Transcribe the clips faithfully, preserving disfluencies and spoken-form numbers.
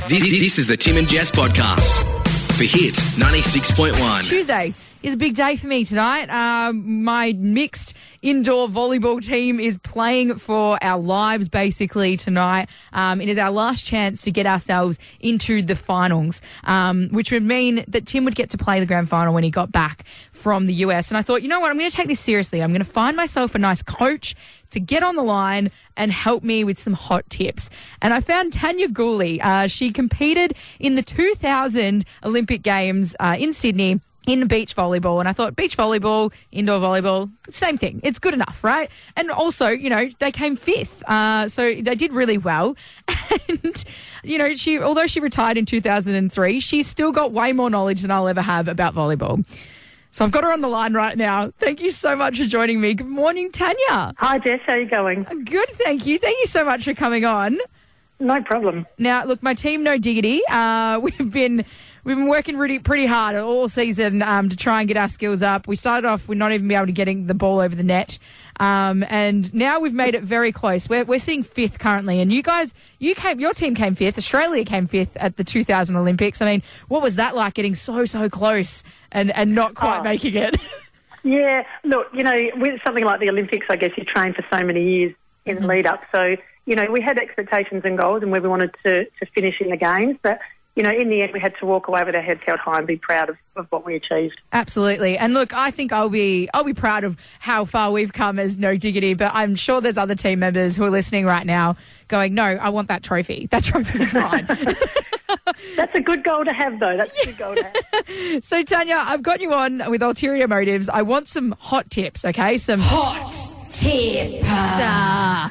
This, this is the Tim and Jess podcast for Hit ninety-six point one. Tuesday is a big day for me tonight. Um, my mixed indoor volleyball team is playing for our lives basically tonight. Um, it is our last chance to get ourselves into the finals, um, which would mean that Tim would get to play the grand final when he got back from the U S. And I thought, you know what, I'm going to take this seriously. I'm going to find myself a nice coach to get on the line and help me with some hot tips. And I found Tanya Gooley. Uh, she competed in the two thousand Olympic Games uh, in Sydney in beach volleyball. And I thought beach volleyball, indoor volleyball, same thing. It's good enough, right? And also, you know, they came fifth. Uh, so they did really well. And, you know, she, although she retired in two thousand three, she's still got way more knowledge than I'll ever have about volleyball. So I've got her on the line right now. Thank you so much for joining me. Good morning, Tanya. Hi, Jess. How are you going? Good, thank you. Thank you so much for coming on. No problem. Now, look, my team, No Diggity, uh, we've been we've been working really pretty hard all season um, to try and get our skills up. We started off with not even being able to getting the ball over the net, um, and now we've made it very close. We're we're sitting fifth currently, and you guys, you came, your team came fifth. Australia came fifth at the two thousand Olympics. I mean, what was that like, getting so so close and and not quite oh. making it? Yeah, look, you know, with something like the Olympics, I guess you train for so many years in Mm-hmm. the lead up. So, you know, we had expectations and goals and where we wanted to, to finish in the games. But, you know, in the end, we had to walk away with our heads held high and be proud of, of what we achieved. Absolutely. And look, I think I'll be I'll be proud of how far we've come as No Diggity, but I'm sure there's other team members who are listening right now going, no, I want that trophy. That trophy is mine. That's a good goal to have, though. That's a good goal to have. So, Tanya, I've got you on with ulterior motives. I want some hot tips, okay? Some hot tips. Uh,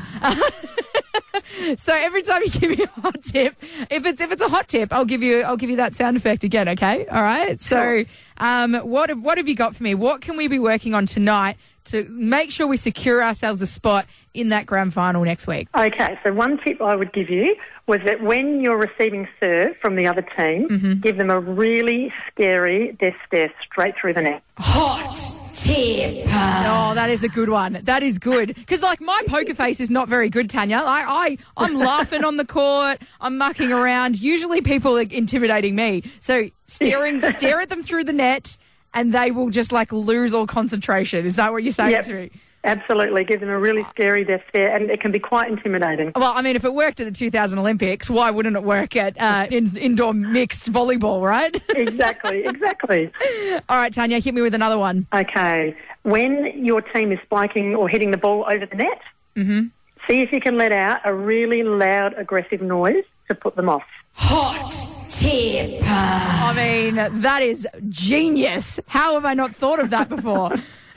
so every time you give me a hot tip, if it's if it's a hot tip, I'll give you I'll give you that sound effect again, okay? All right. So, um, what what have you got for me? What can we be working on tonight to make sure we secure ourselves a spot in that grand final next week? Okay, so one tip I would give you was that when you're receiving serve from the other team, Mm-hmm. give them a really scary death stare straight through the net. Hot tip. Oh, that is a good one. That is good. Because, like, my poker face is not very good, Tanya. I, I, I'm laughing on the court. I'm mucking around. Usually people are intimidating me. So staring, stare at them through the net and they will just, like, lose all concentration. Is that what you're saying Yep. to me? Absolutely. Give them a really scary death stare, and it can be quite intimidating. Well, I mean, if it worked at the two thousand Olympics, why wouldn't it work at uh, in, indoor mixed volleyball, right? Exactly, exactly. All right, Tanya, hit me with another one. Okay. When your team is spiking or hitting the ball over the net, Mm-hmm. see if you can let out a really loud, aggressive noise to put them off. Hot tip. I mean, that is genius. How have I not thought of that before?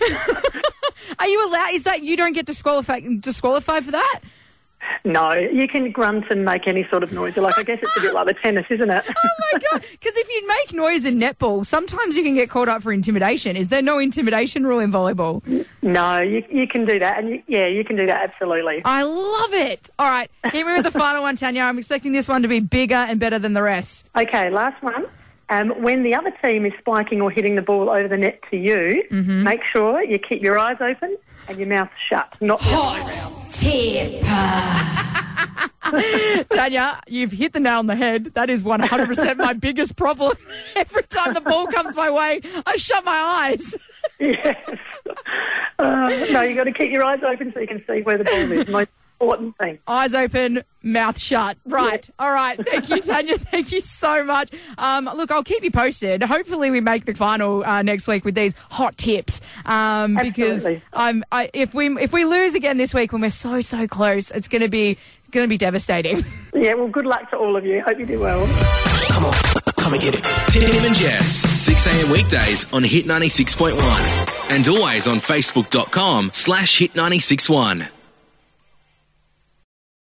Are you allowed? Is that you don't get disqualified disqualified for that? No, you can grunt and make any sort of noise. Like, I guess it's a bit like the tennis, isn't it? Oh my god! Because if you make noise in netball, sometimes you can get caught up for intimidation. Is there no intimidation rule in volleyball? No, you you can do that, and you, yeah, you can do that absolutely. I love it. All right, hit me with the final one, Tanya. I'm expecting this one to be bigger and better than the rest. Okay, last one. Um, when the other team is spiking or hitting the ball over the net to you, Mm-hmm. make sure you keep your eyes open and your mouth shut, not the other way around. Tip. Tanya, you've hit the nail on the head. That is one hundred percent my biggest problem. Every time the ball comes my way, I shut my eyes. Yes. Uh, no, you've got to keep your eyes open so you can see where the ball is. Most important thing. Eyes open, mouth shut. Right. Yeah. All right. Thank you, Tanya. Thank you so much. Um, look, I'll keep you posted. Hopefully we make the final uh, next week with these hot tips. Um, because Absolutely. I'm, I, if we if we lose again this week when we're so, so close, it's going to be going to be devastating. Yeah, well, good luck to all of you. Hope you do well. Come on, come and get it. Tim and Jess, six a.m. weekdays on Hit ninety-six point one. And always on Facebook dot com slash Hit ninety-six one.